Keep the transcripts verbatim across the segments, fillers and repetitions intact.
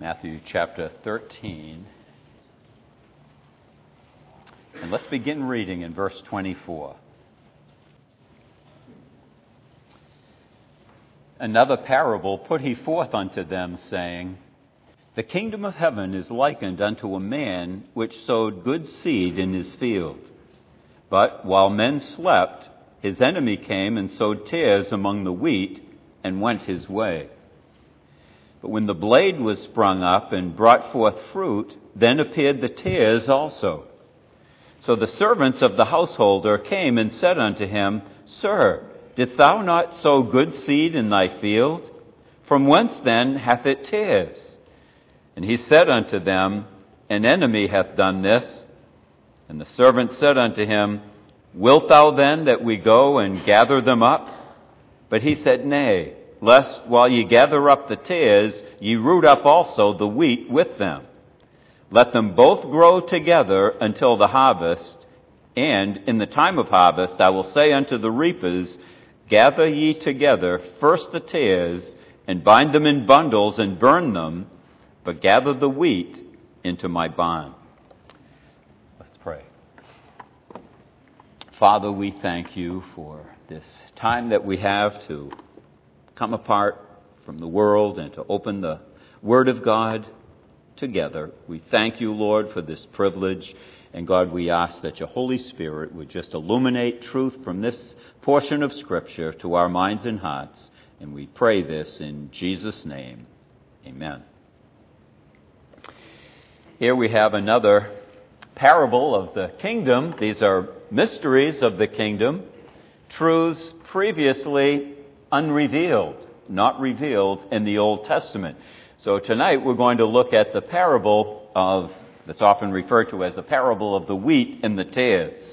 Matthew chapter thirteen. And let's begin reading in verse twenty-four. Another parable put he forth unto them, saying, The kingdom of heaven is likened unto a man which sowed good seed in his field. But while men slept, his enemy came and sowed tares among the wheat, and went his way. But when the blade was sprung up and brought forth fruit, then appeared the tares also. So the servants of the householder came and said unto him, Sir, didst thou not sow good seed in thy field? From whence then hath it tares? And he said unto them, An enemy hath done this. And the servant said unto him, Wilt thou then that we go and gather them up? But he said, Nay, lest while ye gather up the tares, ye root up also the wheat with them. Let them both grow together until the harvest. And in the time of harvest I will say unto the reapers, Gather ye together first the tares, and bind them in bundles, and burn them, but gather the wheat into my barn. Let's pray. Father, we thank you for this time that we have to come apart from the world and to open the Word of God together. We thank you, Lord, for this privilege. And God, we ask that your Holy Spirit would just illuminate truth from this portion of Scripture to our minds and hearts. And we pray this in Jesus' name. Amen. Here we have another parable of the kingdom. These are mysteries of the kingdom, truths previously unrevealed, not revealed in the Old Testament. So tonight we're going to look at the parable of, that's often referred to as the parable of the wheat and the tares.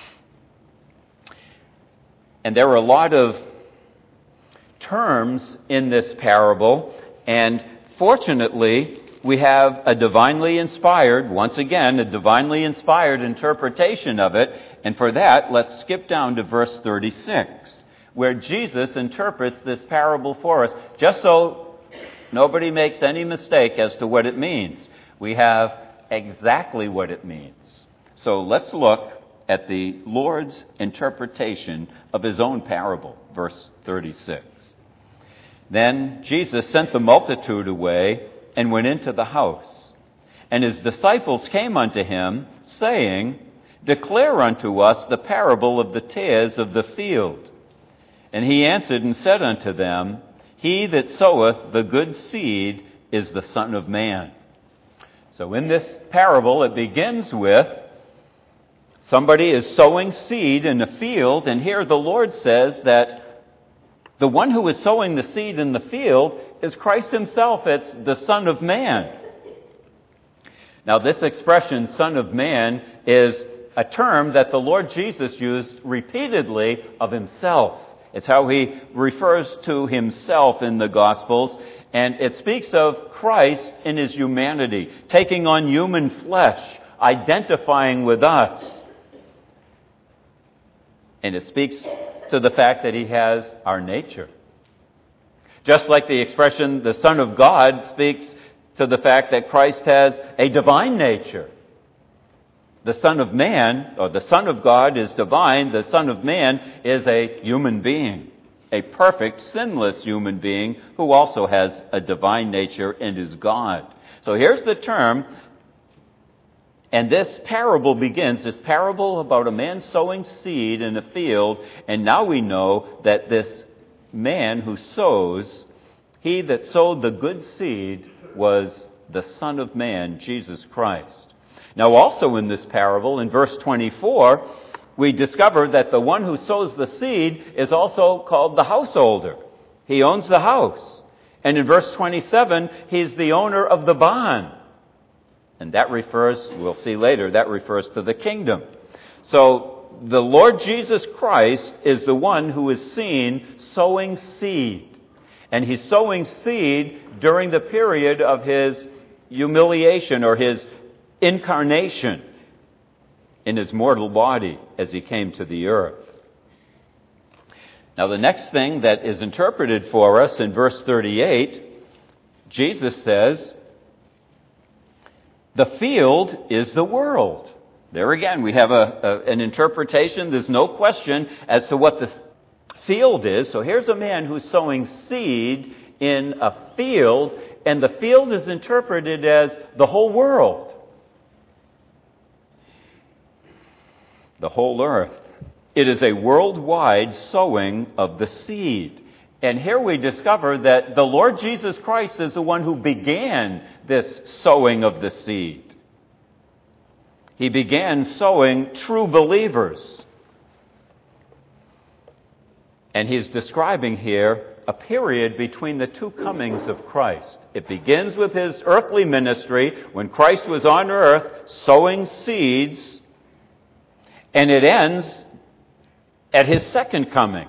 And there are a lot of terms in this parable, and fortunately we have a divinely inspired, once again, a divinely inspired interpretation of it. And for that, let's skip down to verse thirty-six, where Jesus interprets this parable for us, just so nobody makes any mistake as to what it means. We have exactly what it means. So let's look at the Lord's interpretation of his own parable, verse thirty-six. Then Jesus sent the multitude away and went into the house. And his disciples came unto him, saying, Declare unto us the parable of the tares of the field. And he answered and said unto them, He that soweth the good seed is the Son of Man. So in this parable, it begins with somebody is sowing seed in a field, and here the Lord says that the one who is sowing the seed in the field is Christ himself. It's the Son of Man. Now, this expression, Son of Man, is a term that the Lord Jesus used repeatedly of himself. It's how he refers to himself in the Gospels, and it speaks of Christ in his humanity, taking on human flesh, identifying with us. And it speaks to the fact that he has our nature. Just like the expression, the Son of God, speaks to the fact that Christ has a divine nature. The Son of Man, or the Son of God is divine. The Son of Man is a human being, a perfect, sinless human being who also has a divine nature and is God. So here's the term, and this parable begins, this parable about a man sowing seed in a field, and now we know that this man who sows, he that sowed the good seed was the Son of Man, Jesus Christ. Now also in this parable, in verse twenty-four, we discover that the one who sows the seed is also called the householder. He owns the house. And in verse twenty-seven, he's the owner of the barn. And that refers, we'll see later, that refers to the kingdom. So the Lord Jesus Christ is the one who is seen sowing seed. And he's sowing seed during the period of his humiliation or his incarnation in his mortal body as he came to the earth. Now the next thing that is interpreted for us in verse thirty-eight, Jesus says, The field is the world. There again, we have a, a, an interpretation. There's no question as to what the field is. So here's a man who's sowing seed in a field, and the field is interpreted as the whole world, the whole earth. It is a worldwide sowing of the seed. And here we discover that the Lord Jesus Christ is the one who began this sowing of the seed. He began sowing true believers. And he's describing here a period between the two comings of Christ. It begins with his earthly ministry when Christ was on earth sowing seeds, and it ends at his second coming.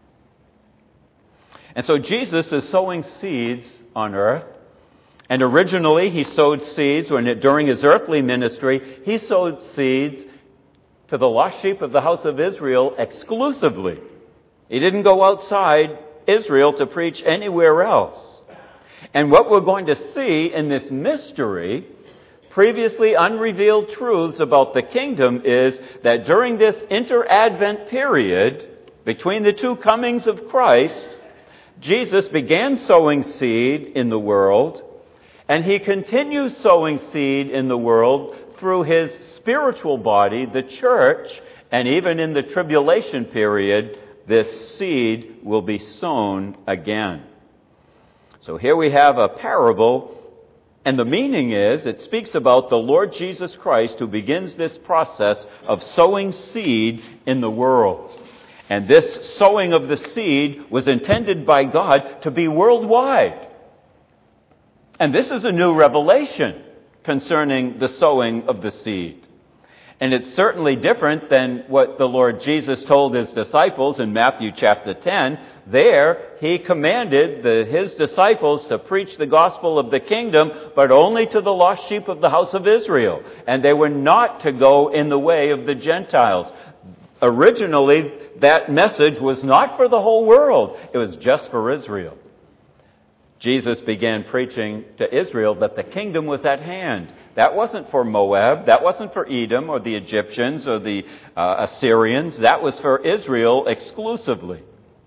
And so Jesus is sowing seeds on earth. And originally he sowed seeds when it, during his earthly ministry, he sowed seeds to the lost sheep of the house of Israel exclusively. He didn't go outside Israel to preach anywhere else. And what we're going to see in this mystery, previously unrevealed truths about the kingdom, is that during this inter-advent period, between the two comings of Christ, Jesus began sowing seed in the world, and he continues sowing seed in the world through his spiritual body, the church, and even in the tribulation period, this seed will be sown again. So here we have a parable, and the meaning is, it speaks about the Lord Jesus Christ who begins this process of sowing seed in the world. And this sowing of the seed was intended by God to be worldwide. And this is a new revelation concerning the sowing of the seed. And it's certainly different than what the Lord Jesus told his disciples in Matthew chapter ten. There, he commanded the, his disciples to preach the gospel of the kingdom, but only to the lost sheep of the house of Israel. And they were not to go in the way of the Gentiles. Originally, that message was not for the whole world. It was just for Israel. Jesus began preaching to Israel that the kingdom was at hand. That wasn't for Moab. That wasn't for Edom or the Egyptians or the uh, Assyrians. That was for Israel exclusively.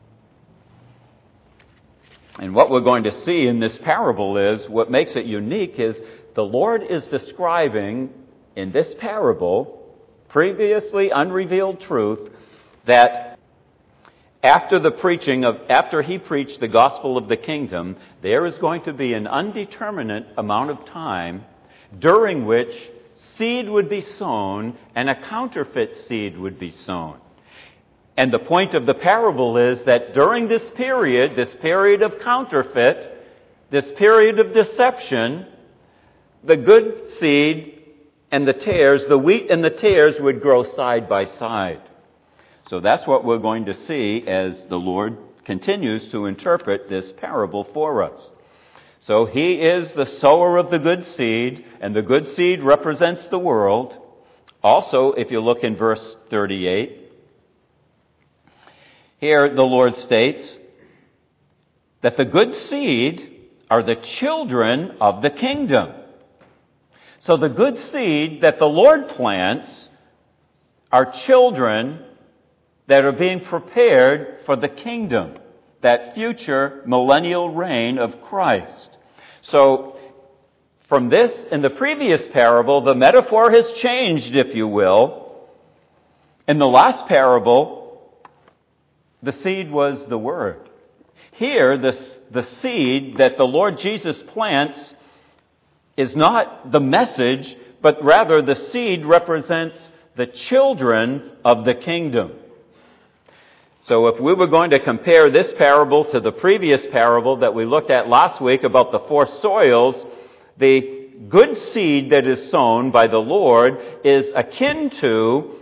And what we're going to see in this parable is, what makes it unique is the Lord is describing in this parable, previously unrevealed truth, that after the preaching of, after he preached the gospel of the kingdom, there is going to be an undeterminate amount of time during which seed would be sown and a counterfeit seed would be sown. And the point of the parable is that during this period, this period of counterfeit, this period of deception, the good seed and the tares, the wheat and the tares would grow side by side. So that's what we're going to see as the Lord continues to interpret this parable for us. So he is the sower of the good seed, and the good seed represents the world. Also, if you look in verse thirty-eight, here the Lord states that the good seed are the children of the kingdom. So the good seed that the Lord plants are children that are being prepared for the kingdom, that future millennial reign of Christ. So, from this, in the previous parable, the metaphor has changed, if you will. In the last parable, the seed was the Word. Here, the, the seed that the Lord Jesus plants is not the message, but rather the seed represents the children of the kingdom. So if we were going to compare this parable to the previous parable that we looked at last week about the four soils, the good seed that is sown by the Lord is akin to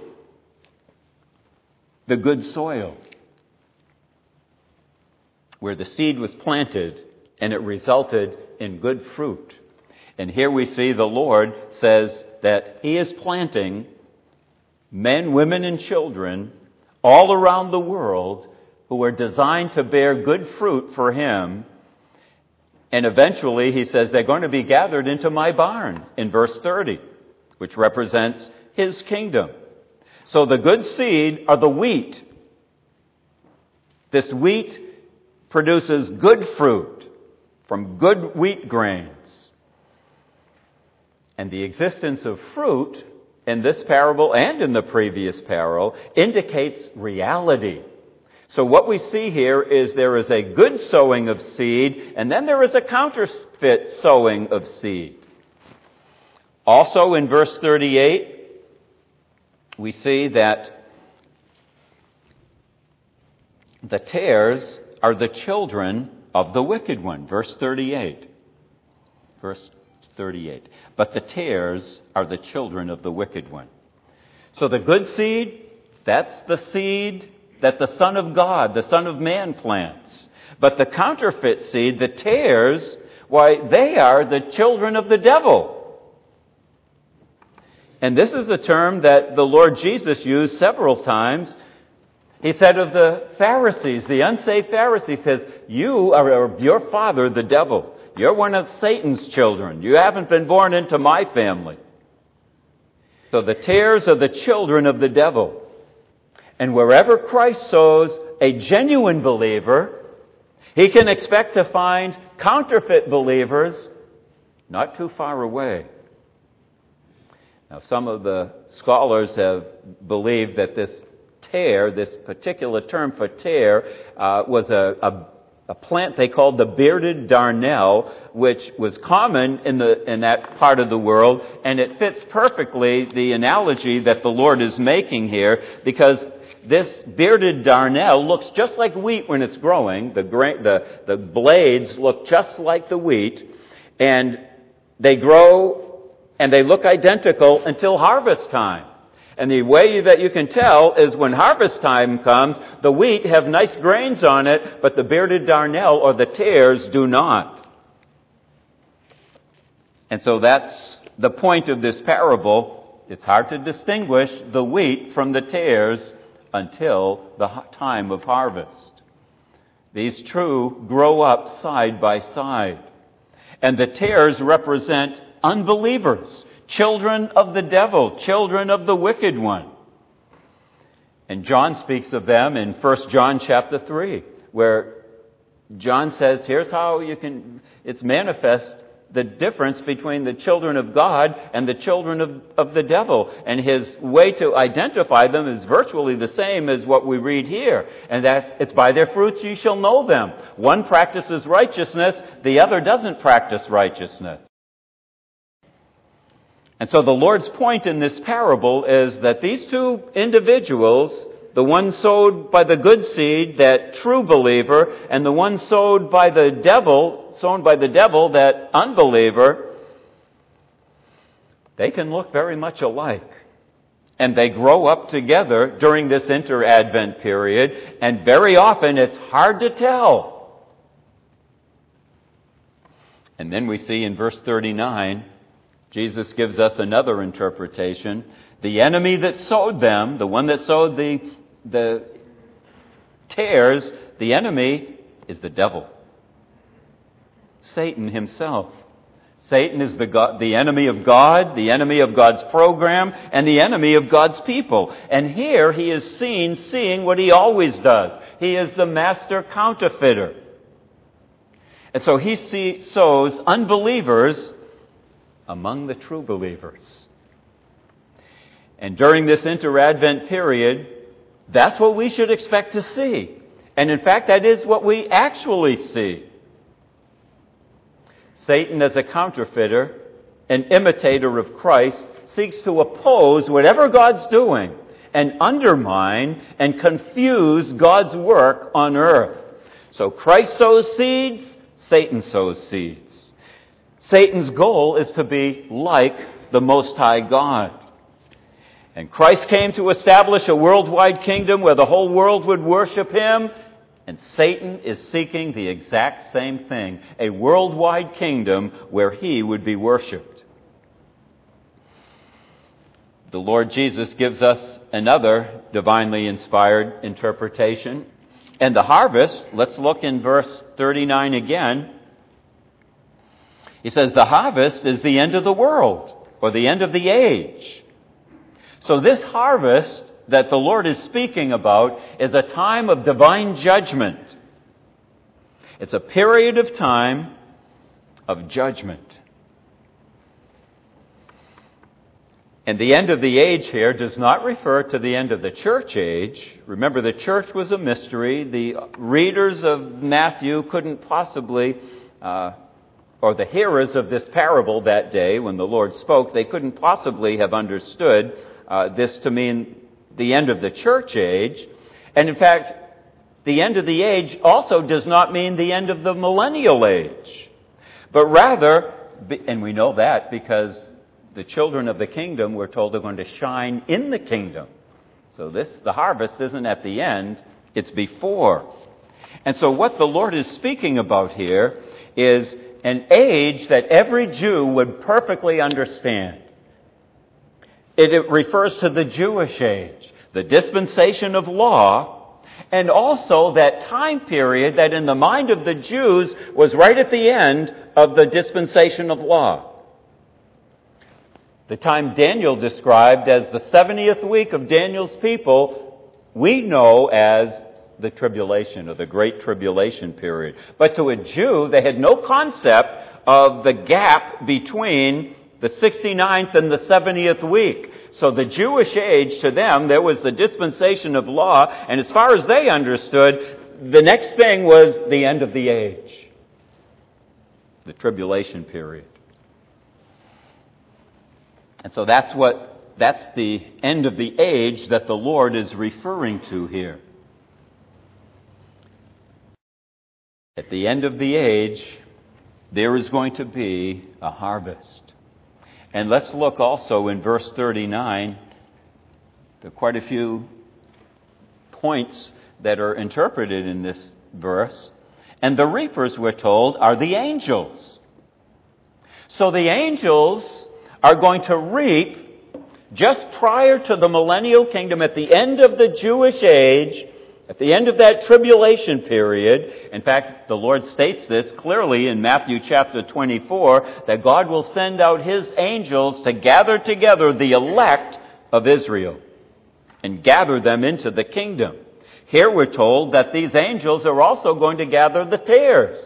the good soil, where the seed was planted and it resulted in good fruit. And here we see the Lord says that he is planting men, women, and children all around the world who are designed to bear good fruit for him. And eventually, he says, they're going to be gathered into my barn in verse thirty, which represents his kingdom. So the good seed are the wheat. This wheat produces good fruit from good wheat grains. And the existence of fruit in this parable and in the previous parable indicates reality. So what we see here is there is a good sowing of seed, and then there is a counterfeit sowing of seed. Also in verse thirty-eight, we see that the tares are the children of the wicked one. Verse thirty-eight. Verse thirty-eight. But the tares are the children of the wicked one. So the good seed, that's the seed that the Son of God, the Son of Man plants. But the counterfeit seed, the tares, why, they are the children of the devil. And this is a term that the Lord Jesus used several times. He said of the Pharisees, the unsaved Pharisees, says, you are of your father, the devil. You're one of Satan's children. You haven't been born into my family. So the tares are the children of the devil. And wherever Christ sows a genuine believer, he can expect to find counterfeit believers not too far away. Now, some of the scholars have believed that this tare, this particular term for tare, uh, was a, a, a plant they called the bearded darnel, which was common in the in that part of the world, and it fits perfectly the analogy that the Lord is making here, because this bearded darnel looks just like wheat when it's growing. The, gra- the, the blades look just like the wheat, and they grow and they look identical until harvest time. And the way that you can tell is when harvest time comes, the wheat have nice grains on it, but the bearded darnel or the tares do not. And so that's the point of this parable. It's hard to distinguish the wheat from the tares until the time of harvest. These two grow up side by side. And the tares represent unbelievers, children of the devil, children of the wicked one. And John speaks of them in First John chapter three, where John says, here's how you can, it's manifest the difference between the children of God and the children of, of the devil. And his way to identify them is virtually the same as what we read here. And that's, it's by their fruits you shall know them. One practices righteousness, the other doesn't practice righteousness. And so the Lord's point in this parable is that these two individuals, the one sowed by the good seed, that true believer, and the one sowed by the devil, sown by the devil, that unbeliever, they can look very much alike. And they grow up together during this inter-Advent period, and very often it's hard to tell. And then we see in verse thirty-nine, Jesus gives us another interpretation. The enemy that sowed them, the one that sowed the, the tares, the enemy is the devil. Satan himself. Satan is the God, the enemy of God, the enemy of God's program, and the enemy of God's people. And here he is seen seeing what he always does. He is the master counterfeiter. And so he see, sows unbelievers among the true believers. And during this inter-Advent period, that's what we should expect to see. And in fact, that is what we actually see. Satan, as a counterfeiter, an imitator of Christ, seeks to oppose whatever God's doing and undermine and confuse God's work on earth. So Christ sows seeds, Satan sows seeds. Satan's goal is to be like the Most High God. And Christ came to establish a worldwide kingdom where the whole world would worship Him. And Satan is seeking the exact same thing, a worldwide kingdom where he would be worshipped. The Lord Jesus gives us another divinely inspired interpretation. And the harvest, let's look in verse thirty-nine again. He says the harvest is the end of the world, or the end of the age. So this harvest that the Lord is speaking about is a time of divine judgment. It's a period of time of judgment. And the end of the age here does not refer to the end of the church age. Remember, the church was a mystery. The readers of Matthew couldn't possibly, uh, or the hearers of this parable that day when the Lord spoke, they couldn't possibly have understood uh, this to mean the end of the church age. And in fact, the end of the age also does not mean the end of the millennial age. But rather, and we know that because the children of the kingdom, we're told, are going to shine in the kingdom. So this, the harvest isn't at the end, it's before. And so what the Lord is speaking about here is an age that every Jew would perfectly understand. It, it refers to the Jewish age, the dispensation of law, and also that time period that in the mind of the Jews was right at the end of the dispensation of law. The time Daniel described as the seventieth week of Daniel's people, we know as the tribulation or the great tribulation period. But to a Jew, they had no concept of the gap between the sixty-ninth and the seventieth week. So the Jewish age, to them, there was the dispensation of law, and as far as they understood, the next thing was the end of the age, the tribulation period. And so that's what, that's the end of the age that the Lord is referring to here. At the end of the age, there is going to be a harvest. And let's look also in verse thirty-nine. There are quite a few points that are interpreted in this verse. And the reapers, we're told, are the angels. So the angels are going to reap just prior to the millennial kingdom, at the end of the Jewish age, at the end of that tribulation period. In fact, the Lord states this clearly in Matthew chapter twenty-four, that God will send out His angels to gather together the elect of Israel and gather them into the kingdom. Here we're told that these angels are also going to gather the tares.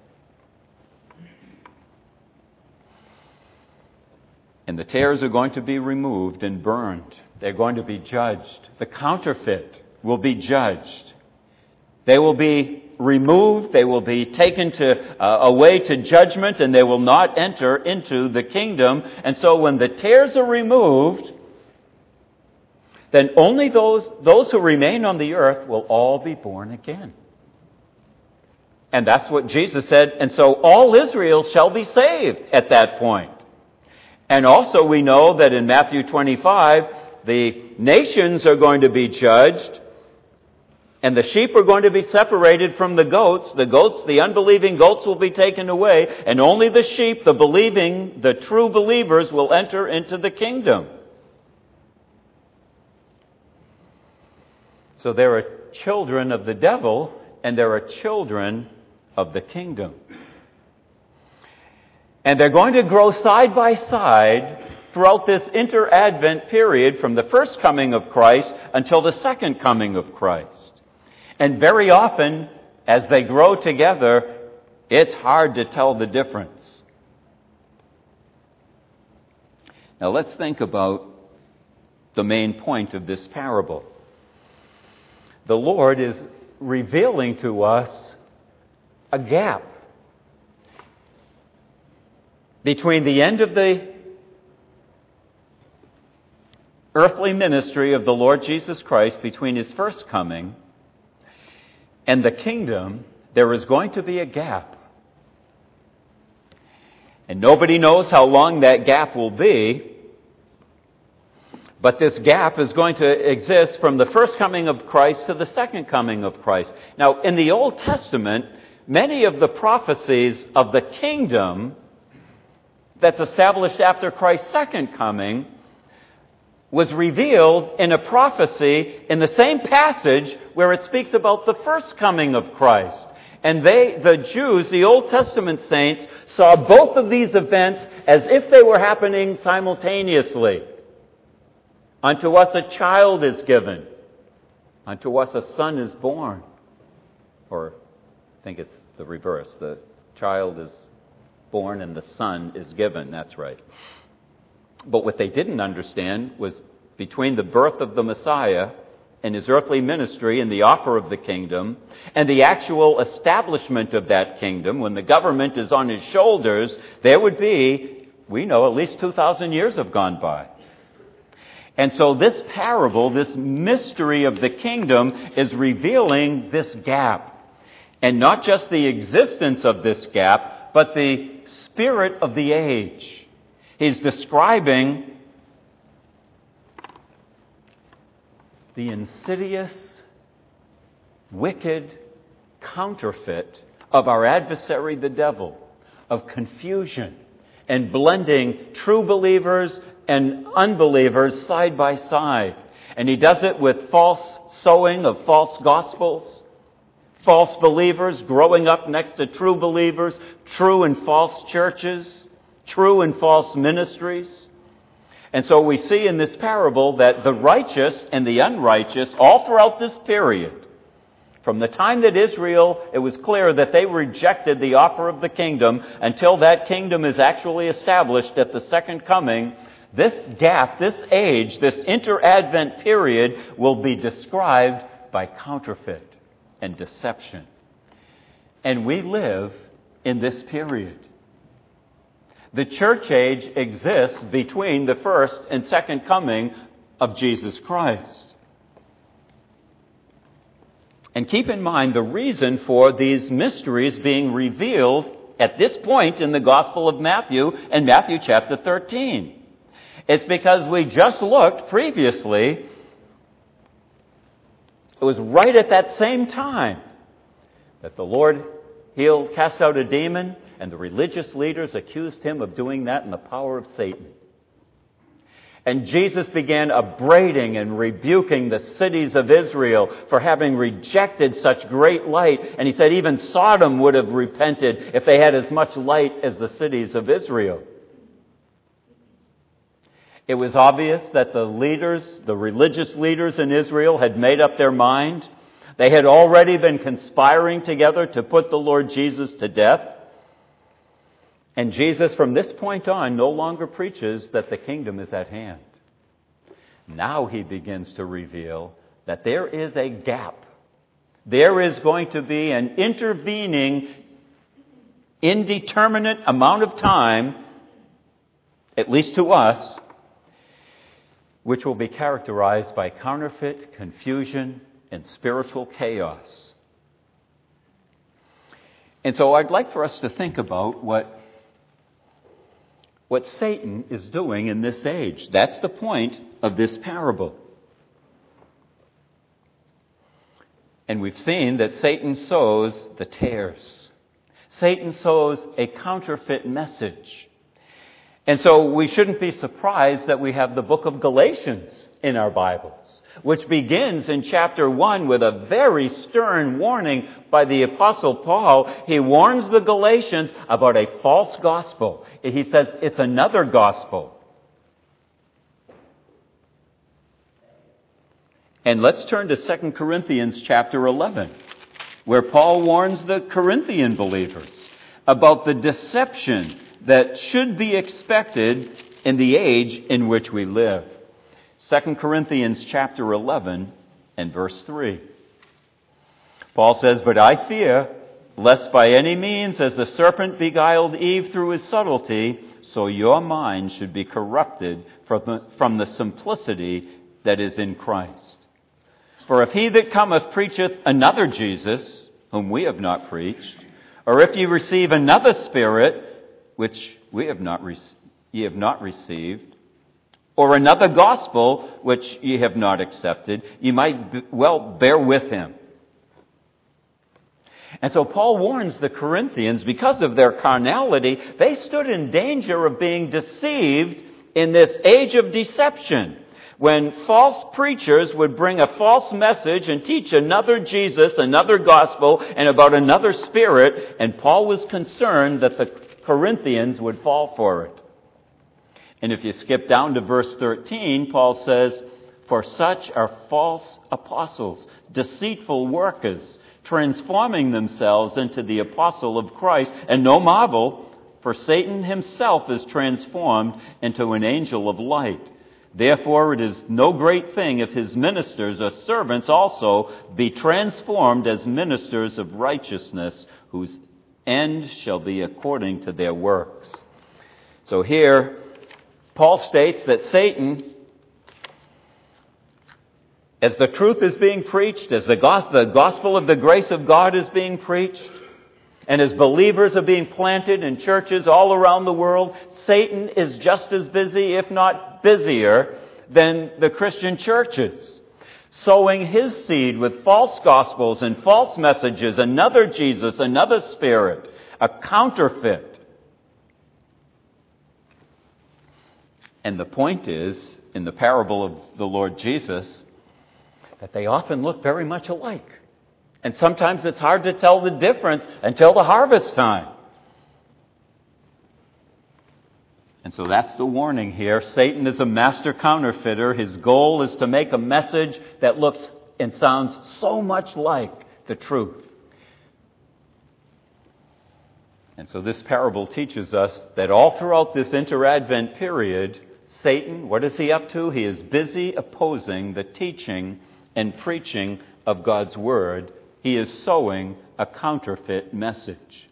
And the tares are going to be removed and burned. They're going to be judged. The counterfeit will be judged. They will be removed. They will be taken to uh, away to judgment, and they will not enter into the kingdom. And so when the tares are removed, then only those, those who remain on the earth will all be born again. And that's what Jesus said. And so all Israel shall be saved at that point. And also we know that in Matthew twenty-five, the nations are going to be judged, and the sheep are going to be separated from the goats. The goats, the unbelieving goats, will be taken away, and only the sheep, the believing, the true believers, will enter into the kingdom. So there are children of the devil, and there are children of the kingdom. And they're going to grow side by side throughout this inter-Advent period from the first coming of Christ until the second coming of Christ. And very often, as they grow together, it's hard to tell the difference. Now let's think about the main point of this parable. The Lord is revealing to us a gap between the end of the earthly ministry of the Lord Jesus Christ, between His first coming and the kingdom. There is going to be a gap. And nobody knows how long that gap will be. But this gap is going to exist from the first coming of Christ to the second coming of Christ. Now, in the Old Testament, many of the prophecies of the kingdom that's established after Christ's second coming was revealed in a prophecy in the same passage where it speaks about the first coming of Christ. And they, the Jews, the Old Testament saints, saw both of these events as if they were happening simultaneously. Unto us a child is given. Unto us a son is born. Or I think it's the reverse. The child is born and the son is given. That's right. But what they didn't understand was between the birth of the Messiah and his earthly ministry and the offer of the kingdom and the actual establishment of that kingdom, when the government is on his shoulders, there would be, we know, at least two thousand years have gone by. And so this parable, this mystery of the kingdom, is revealing this gap. And not just the existence of this gap, but the spirit of the age. He's describing the insidious, wicked counterfeit of our adversary, the devil, of confusion and blending true believers and unbelievers side by side. And he does it with false sowing of false gospels, false believers growing up next to true believers, true and false churches, true and false ministries. And so we see in this parable that the righteous and the unrighteous, all throughout this period, from the time that Israel, it was clear that they rejected the offer of the kingdom until that kingdom is actually established at the second coming, this gap, this age, this inter-advent period will be described by counterfeit and deception. And we live in this period. The church age exists between the first and second coming of Jesus Christ. And keep in mind the reason for these mysteries being revealed at this point in the Gospel of Matthew and Matthew chapter thirteen. It's because we just looked previously, it was right at that same time that the Lord healed, cast out a demon, and the religious leaders accused him of doing that in the power of Satan. And Jesus began upbraiding and rebuking the cities of Israel for having rejected such great light. And he said even Sodom would have repented if they had as much light as the cities of Israel. It was obvious that the leaders, the religious leaders in Israel, had made up their mind. They had already been conspiring together to put the Lord Jesus to death. And Jesus, from this point on, no longer preaches that the kingdom is at hand. Now he begins to reveal that there is a gap. There is going to be an intervening, indeterminate amount of time, at least to us, which will be characterized by counterfeit, confusion, and spiritual chaos. And so I'd like for us to think about what what Satan is doing in this age. That's the point of this parable. And we've seen that Satan sows the tares. Satan sows a counterfeit message. And so we shouldn't be surprised that we have the book of Galatians in our Bibles, which begins in chapter one with a very stern warning by the Apostle Paul. He warns the Galatians about a false gospel. He says it's another gospel. And let's turn to Second Corinthians chapter eleven, where Paul warns the Corinthian believers about the deception that should be expected in the age in which we live. Second Corinthians chapter eleven and verse three. Paul says, "But I fear, lest by any means, as the serpent beguiled Eve through his subtlety, so your mind should be corrupted from the, from the simplicity that is in Christ. For if he that cometh preacheth another Jesus, whom we have not preached, or if ye receive another Spirit, which we have not re- ye have not received, or another gospel which ye have not accepted, ye might b- well bear with him." And so Paul warns the Corinthians, because of their carnality, they stood in danger of being deceived in this age of deception, when false preachers would bring a false message and teach another Jesus, another gospel, and about another spirit, and Paul was concerned that the Corinthians would fall for it. And if you skip down to verse thirteen, Paul says, "For such are false apostles, deceitful workers, transforming themselves into the apostle of Christ, and no marvel, for Satan himself is transformed into an angel of light. Therefore it is no great thing if his ministers or servants also be transformed as ministers of righteousness, whose end shall be according to their works." So here, Paul states that Satan, as the truth is being preached, as the gospel, the gospel of the grace of God is being preached, and as believers are being planted in churches all around the world, Satan is just as busy, if not busier, than the Christian churches, sowing his seed with false gospels and false messages, another Jesus, another spirit, a counterfeit. And the point is, in the parable of the Lord Jesus, that they often look very much alike. And sometimes it's hard to tell the difference until the harvest time. And so that's the warning here. Satan is a master counterfeiter. His goal is to make a message that looks and sounds so much like the truth. And so this parable teaches us that all throughout this inter-Advent period, Satan, what is he up to? He is busy opposing the teaching and preaching of God's Word. He is sowing a counterfeit message.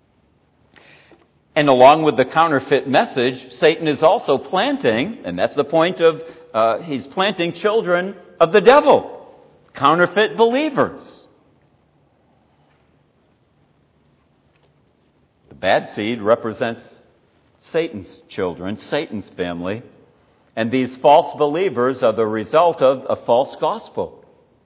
And along with the counterfeit message, Satan is also planting, and that's the point of, uh, he's planting children of the devil, counterfeit believers. The bad seed represents Satan's children, Satan's family, and these false believers are the result of a false gospel.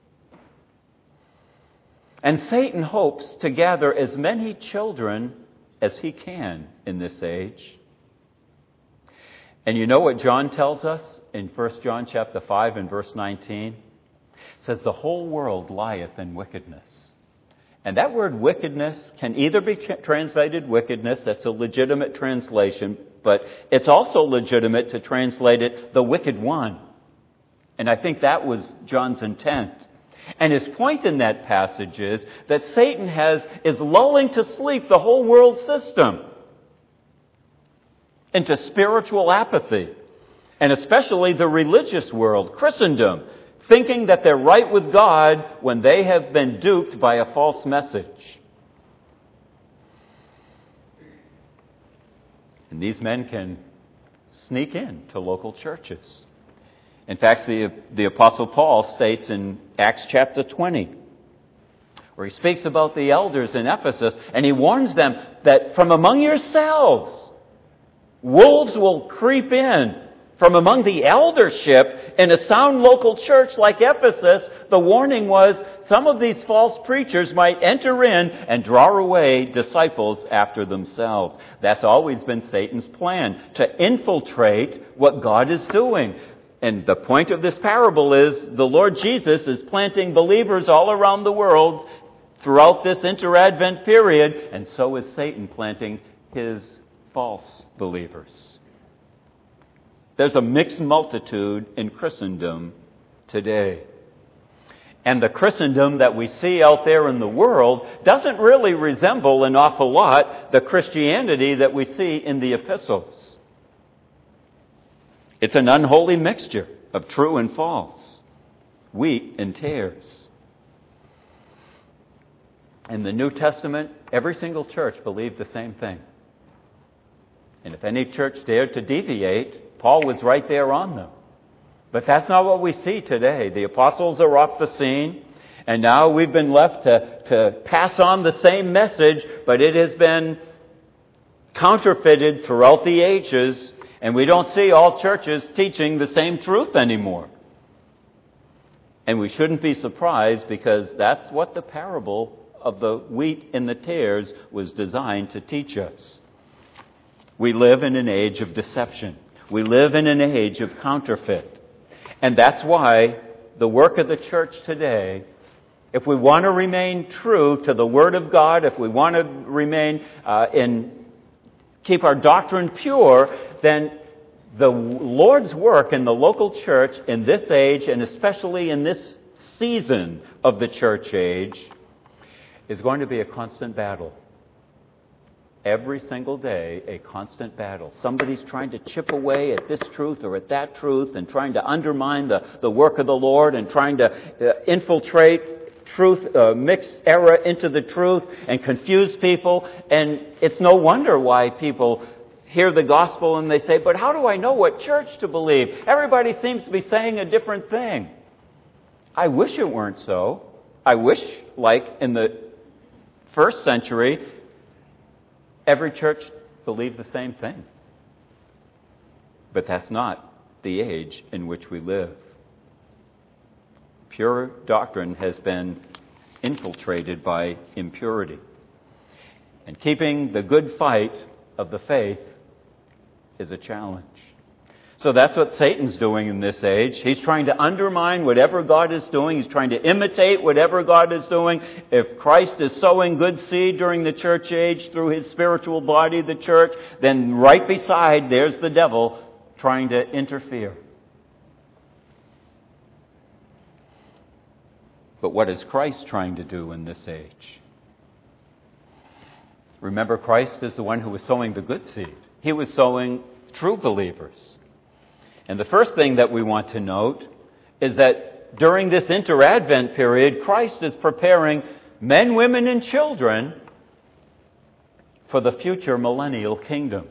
And Satan hopes to gather as many children as he can in this age. And you know what John tells us in First John chapter five and verse nineteen? It says, "The whole world lieth in wickedness." And that word wickedness can either be translated wickedness, that's a legitimate translation, but it's also legitimate to translate it the wicked one. And I think that was John's intent. And his point in that passage is that Satan has is lulling to sleep the whole world system into spiritual apathy, and especially the religious world, Christendom, thinking that they're right with God when they have been duped by a false message. And these men can sneak in to local churches. In fact, the, the Apostle Paul states in Acts chapter twenty, where he speaks about the elders in Ephesus, and he warns them that from among yourselves, wolves will creep in. From among the eldership in a sound local church like Ephesus, the warning was some of these false preachers might enter in and draw away disciples after themselves. That's always been Satan's plan, to infiltrate what God is doing. And the point of this parable is the Lord Jesus is planting believers all around the world throughout this inter-Advent period, and so is Satan planting his false believers. There's a mixed multitude in Christendom today. And the Christendom that we see out there in the world doesn't really resemble an awful lot the Christianity that we see in the epistles. It's an unholy mixture of true and false, wheat and tares. In the New Testament, every single church believed the same thing. And if any church dared to deviate, Paul was right there on them. But that's not what we see today. The apostles are off the scene, and now we've been left to, to pass on the same message, but it has been counterfeited throughout the ages, and we don't see all churches teaching the same truth anymore. And we shouldn't be surprised, because that's what the parable of the wheat and the tares was designed to teach us. We live in an age of deception. We live in an age of counterfeit. And that's why the work of the church today, if we want to remain true to the Word of God, if we want to remain uh, in, keep our doctrine pure, then the Lord's work in the local church in this age, and especially in this season of the church age, is going to be a constant battle. Every single day, a constant battle. Somebody's trying to chip away at this truth or at that truth and trying to undermine the, the work of the Lord and trying to uh, infiltrate truth, uh, mix error into the truth and confuse people. And it's no wonder why people hear the gospel and they say, but how do I know what church to believe? Everybody seems to be saying a different thing. I wish it weren't so. I wish, like in the first century, every church believed the same thing. But that's not the age in which we live. Pure doctrine has been infiltrated by impurity. And keeping the good fight of the faith is a challenge. So that's what Satan's doing in this age. He's trying to undermine whatever God is doing. He's trying to imitate whatever God is doing. If Christ is sowing good seed during the church age through His spiritual body, the church, then right beside, there's the devil trying to interfere. But what is Christ trying to do in this age? Remember, Christ is the one who was sowing the good seed. He was sowing true believers. And the first thing that we want to note is that during this inter-Advent period, Christ is preparing men, women, and children for the future millennial kingdom.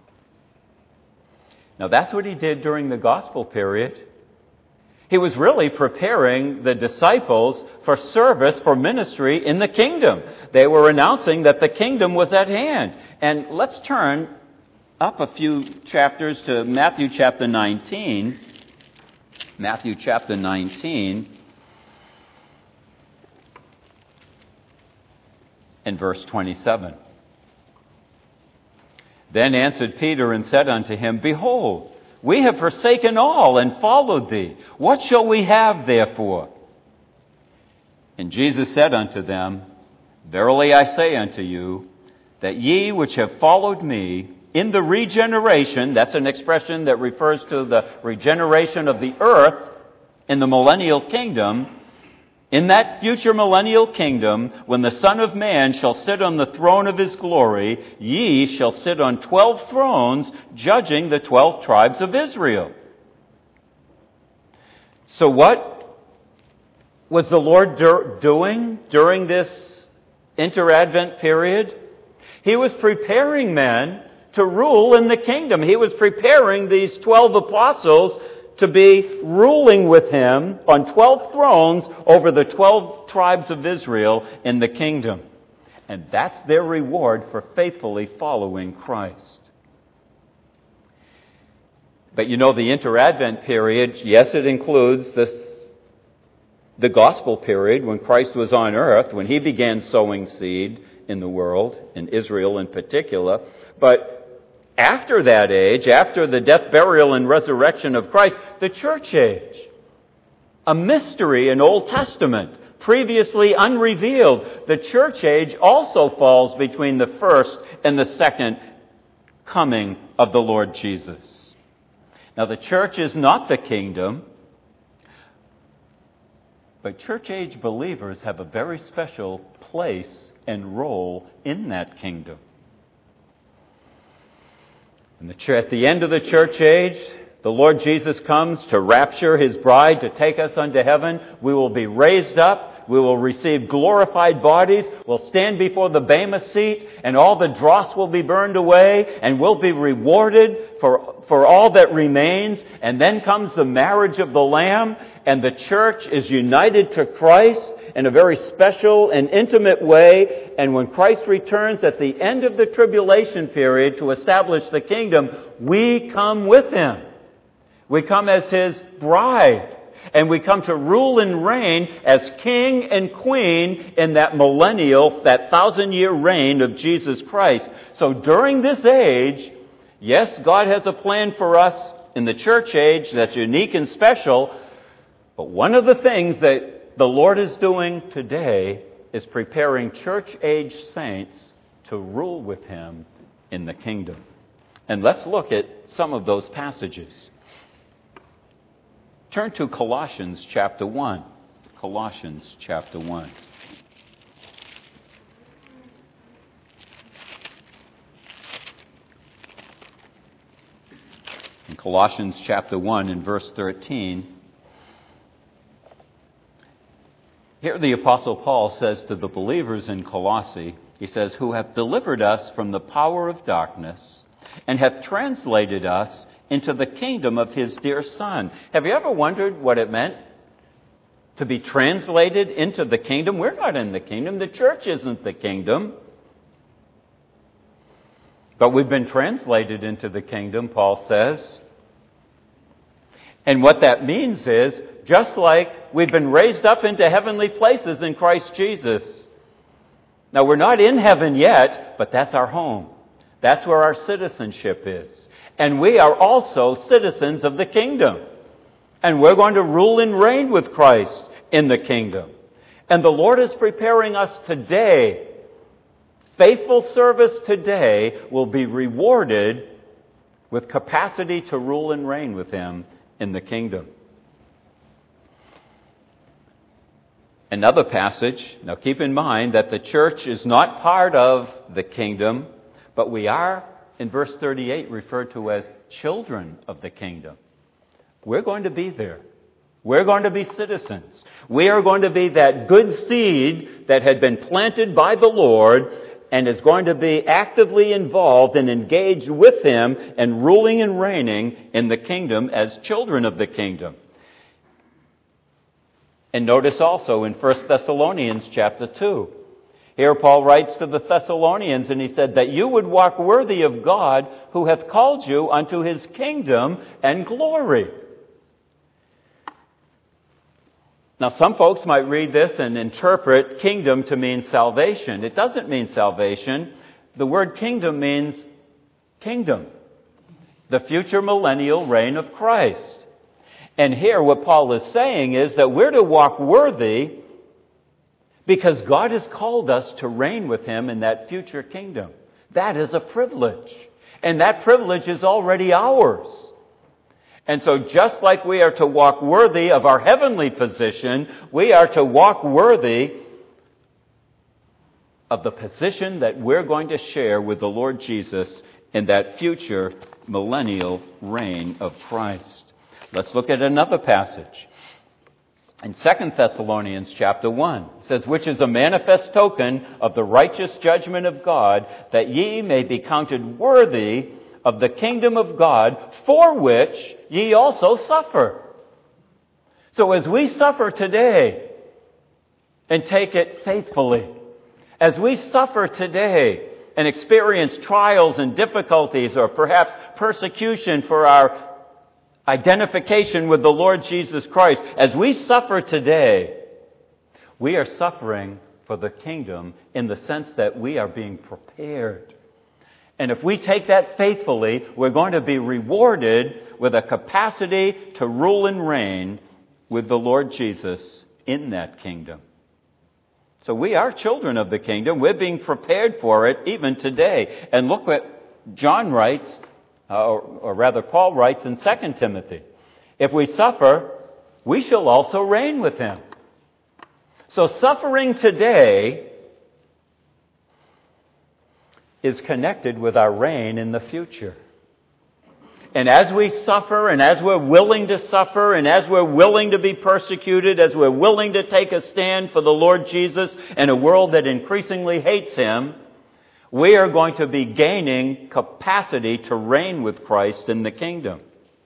Now, that's what He did during the gospel period. He was really preparing the disciples for service, for ministry in the kingdom. They were announcing that the kingdom was at hand. And let's turn up a few chapters to Matthew chapter nineteen. Matthew chapter nineteen and verse twenty-seven. Then answered Peter and said unto him, Behold, we have forsaken all and followed thee. What shall we have therefore? And Jesus said unto them, Verily I say unto you, that ye which have followed me in the regeneration, that's an expression that refers to the regeneration of the earth in the millennial kingdom, in that future millennial kingdom, when the Son of Man shall sit on the throne of His glory, ye shall sit on twelve thrones, judging the twelve tribes of Israel. So what was the Lord do- doing during this inter-Advent period? He was preparing men to rule in the kingdom. He was preparing these twelve apostles to be ruling with Him on twelve thrones over the twelve tribes of Israel in the kingdom. And that's their reward for faithfully following Christ. But you know, the inter-Advent period, yes, it includes this, the gospel period when Christ was on earth, when He began sowing seed in the world, in Israel in particular. But after that age, after the death, burial, and resurrection of Christ, the church age, a mystery in Old Testament, previously unrevealed, the church age also falls between the first and the second coming of the Lord Jesus. Now, the church is not the kingdom, but church age believers have a very special place and role in that kingdom. And the, at the end of the church age, the Lord Jesus comes to rapture His bride, to take us unto heaven. We will be raised up. We will receive glorified bodies. We'll stand before the Bema seat, and all the dross will be burned away, and we'll be rewarded for, for all that remains. And then comes the marriage of the Lamb, and the church is united to Christ in a very special and intimate way. And when Christ returns at the end of the tribulation period to establish the kingdom, we come with Him. We come as His bride. And we come to rule and reign as king and queen in that millennial, that thousand-year reign of Jesus Christ. So during this age, yes, God has a plan for us in the church age that's unique and special. But one of the things that the Lord is doing today is preparing church-age saints to rule with Him in the kingdom. And let's look at some of those passages. Turn to Colossians chapter one. Colossians chapter one. In Colossians chapter one and verse thirteen, here the Apostle Paul says to the believers in Colossae, he says, who have delivered us from the power of darkness and have translated us into the kingdom of His dear Son. Have you ever wondered what it meant to be translated into the kingdom? We're not in the kingdom. The church isn't the kingdom. But we've been translated into the kingdom, Paul says. And what that means is, just like we've been raised up into heavenly places in Christ Jesus. Now, we're not in heaven yet, but that's our home. That's where our citizenship is. And we are also citizens of the kingdom. And we're going to rule and reign with Christ in the kingdom. And the Lord is preparing us today. Faithful service today will be rewarded with capacity to rule and reign with Him in the kingdom. Another passage, now keep in mind that the church is not part of the kingdom, but we are, in verse thirty-eight, referred to as children of the kingdom. We're going to be there. We're going to be citizens. We are going to be that good seed that had been planted by the Lord and is going to be actively involved and engaged with Him and ruling and reigning in the kingdom as children of the kingdom. And notice also in First Thessalonians chapter two. Here Paul writes to the Thessalonians and he said that you would walk worthy of God who hath called you unto His kingdom and glory. Now some folks might read this and interpret kingdom to mean salvation. It doesn't mean salvation. The word kingdom means kingdom. The future millennial reign of Christ. And here what Paul is saying is that we're to walk worthy because God has called us to reign with Him in that future kingdom. That is a privilege. And that privilege is already ours. And so just like we are to walk worthy of our heavenly position, we are to walk worthy of the position that we're going to share with the Lord Jesus in that future millennial reign of Christ. Let's look at another passage. In Second Thessalonians chapter one, it says, which is a manifest token of the righteous judgment of God, that ye may be counted worthy of the kingdom of God, for which ye also suffer. So as we suffer today, and take it faithfully, as we suffer today and experience trials and difficulties, or perhaps persecution for our identification with the Lord Jesus Christ, as we suffer today, we are suffering for the kingdom in the sense that we are being prepared. And if we take that faithfully, we're going to be rewarded with a capacity to rule and reign with the Lord Jesus in that kingdom. So we are children of the kingdom. We're being prepared for it even today. And look what John writes, uh, or, or rather Paul writes in Second Timothy. If we suffer, we shall also reign with Him. So suffering today is connected with our reign in the future. And as we suffer, and as we're willing to suffer, and as we're willing to be persecuted, as we're willing to take a stand for the Lord Jesus in a world that increasingly hates Him, we are going to be gaining capacity to reign with Christ in the kingdom.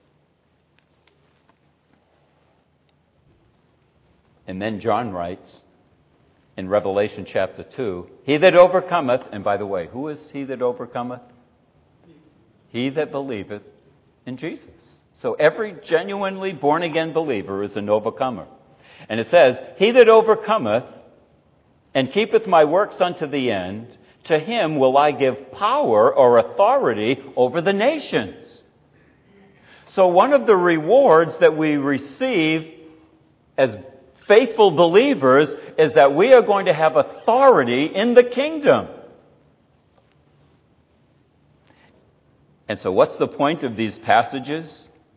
And then John writes, in Revelation chapter two, he that overcometh, and by the way, who is he that overcometh? He that believeth in Jesus. So every genuinely born-again believer is an overcomer. And it says, he that overcometh and keepeth my works unto the end, to him will I give power or authority over the nations. So one of the rewards that we receive as faithful believers is that we are going to have authority in the kingdom. And so what's the point of these passages?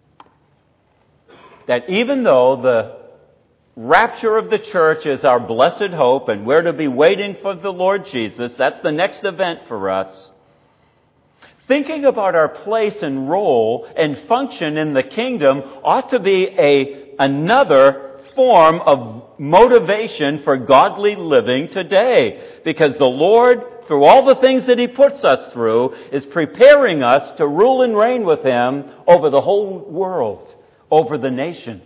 That even though the rapture of the church is our blessed hope and we're to be waiting for the Lord Jesus, that's the next event for us, thinking about our place and role and function in the kingdom ought to be a another form of motivation for godly living today. Because the Lord, through all the things that He puts us through, is preparing us to rule and reign with Him over the whole world, over the nations.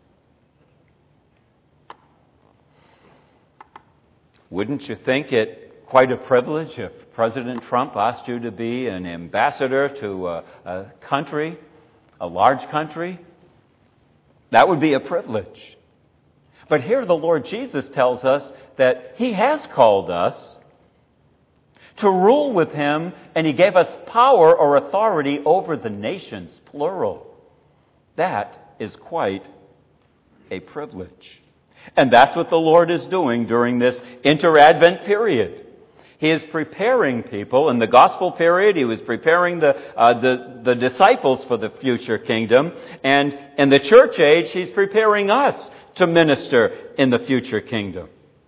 Wouldn't you think it quite a privilege if President Trump asked you to be an ambassador to a, a country, a large country? That would be a privilege. But here the Lord Jesus tells us that He has called us to rule with Him, and He gave us power or authority over the nations, plural. That is quite a privilege. And that's what the Lord is doing during this inter-Advent period. He is preparing people. In the gospel period, He was preparing the, uh, the, the disciples for the future kingdom. And in the church age, He's preparing us to minister in the future kingdom.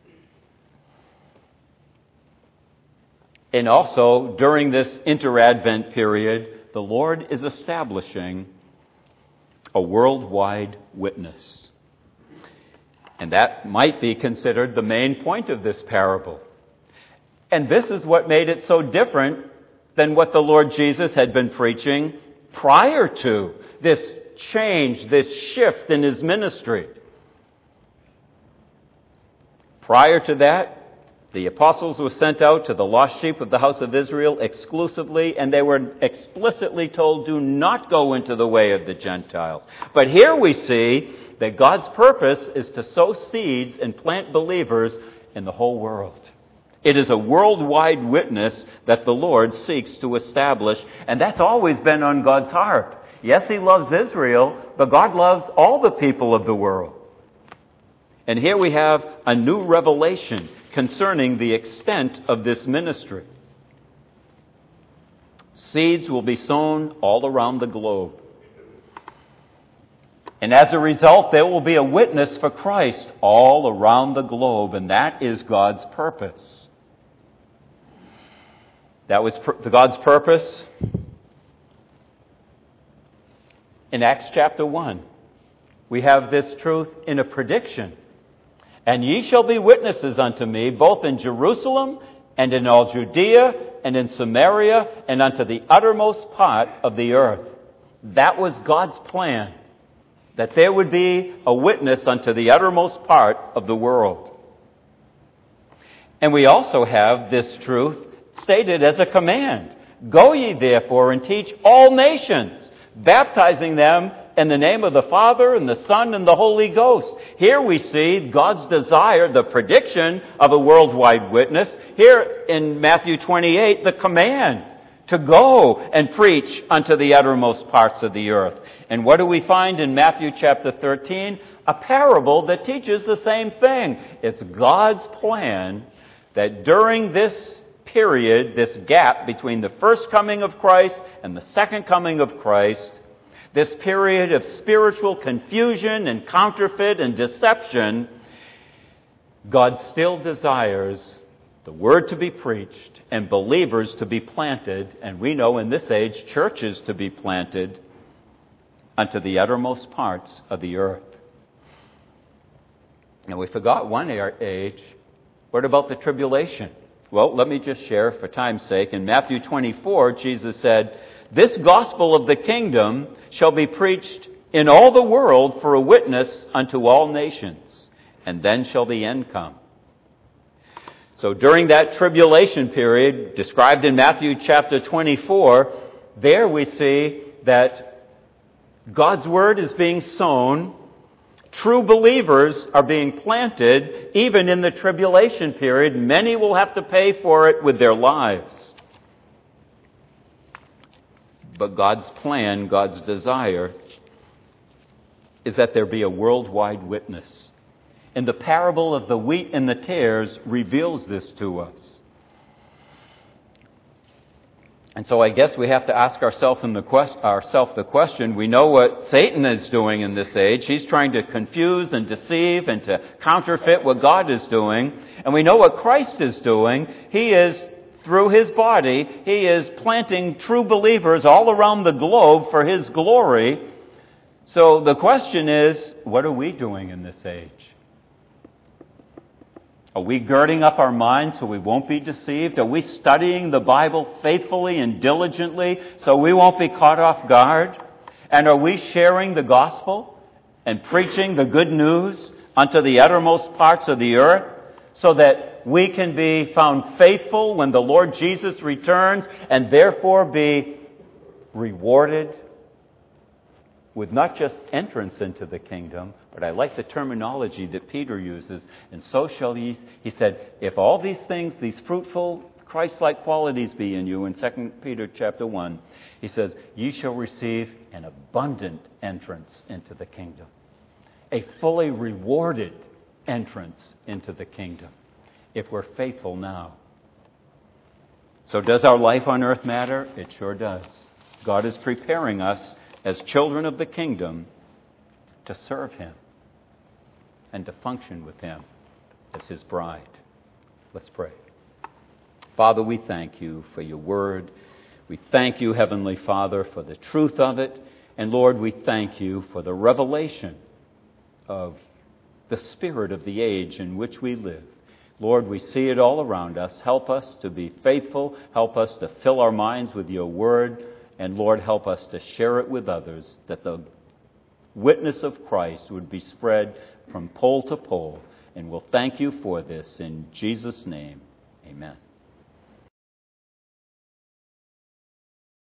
And also, during this inter-Advent period, the Lord is establishing a worldwide witness. And that might be considered the main point of this parable. And this is what made it so different than what the Lord Jesus had been preaching prior to this change, this shift in His ministry. Prior to that, the apostles were sent out to the lost sheep of the house of Israel exclusively, and they were explicitly told, do not go into the way of the Gentiles. But here we see that God's purpose is to sow seeds and plant believers in the whole world. It is a worldwide witness that the Lord seeks to establish, and that's always been on God's heart. Yes, He loves Israel, but God loves all the people of the world. And here we have a new revelation concerning the extent of this ministry. Seeds will be sown all around the globe. And as a result, there will be a witness for Christ all around the globe, and that is God's purpose. That was God's purpose in Acts chapter one. We have this truth in a prediction. And ye shall be witnesses unto me, both in Jerusalem and in all Judea and in Samaria and unto the uttermost part of the earth. That was God's plan, that there would be a witness unto the uttermost part of the world. And we also have this truth stated as a command. Go ye therefore and teach all nations, baptizing them in the name of the Father and the Son and the Holy Ghost. Here we see God's desire, the prediction of a worldwide witness. Here in Matthew twenty-eight, the command to go and preach unto the uttermost parts of the earth. And what do we find in Matthew chapter thirteen? A parable that teaches the same thing. It's God's plan that during this period, this gap between the first coming of Christ and the second coming of Christ, this period of spiritual confusion and counterfeit and deception, God still desires the Word to be preached and believers to be planted, and we know in this age, churches to be planted unto the uttermost parts of the earth. Now, we forgot one age. What about the tribulation? Well, let me just share for time's sake. In Matthew twenty-four, Jesus said, this gospel of the kingdom shall be preached in all the world for a witness unto all nations, and then shall the end come. So during that tribulation period, described in Matthew chapter twenty-four, there we see that God's word is being sown. True believers are being planted even in the tribulation period. Many will have to pay for it with their lives. But God's plan, God's desire, is that there be a worldwide witness. And the parable of the wheat and the tares reveals this to us. And so I guess we have to ask ourselves the, quest- ourselves the question, we know what Satan is doing in this age. He's trying to confuse and deceive and to counterfeit what God is doing. And we know what Christ is doing. He is, through His body, He is planting true believers all around the globe for His glory. So the question is, what are we doing in this age? Are we girding up our minds so we won't be deceived? Are we studying the Bible faithfully and diligently so we won't be caught off guard? And are we sharing the gospel and preaching the good news unto the uttermost parts of the earth so that we can be found faithful when the Lord Jesus returns and therefore be rewarded with not just entrance into the kingdom, but I like the terminology that Peter uses, and so shall ye, he said, if all these things, these fruitful Christ-like qualities be in you, in Second Peter chapter one, he says, ye shall receive an abundant entrance into the kingdom. A fully rewarded entrance into the kingdom, if we're faithful now. So does our life on earth matter? It sure does. God is preparing us as children of the kingdom to serve Him and to function with Him as His bride. Let's pray. Father, we thank You for Your word. We thank You, Heavenly Father, for the truth of it. And Lord, we thank You for the revelation of the spirit of the age in which we live. Lord, we see it all around us. Help us to be faithful. Help us to fill our minds with Your word. And Lord, help us to share it with others, that the witness of Christ would be spread from pole to pole. And we'll thank You for this in Jesus' name. Amen.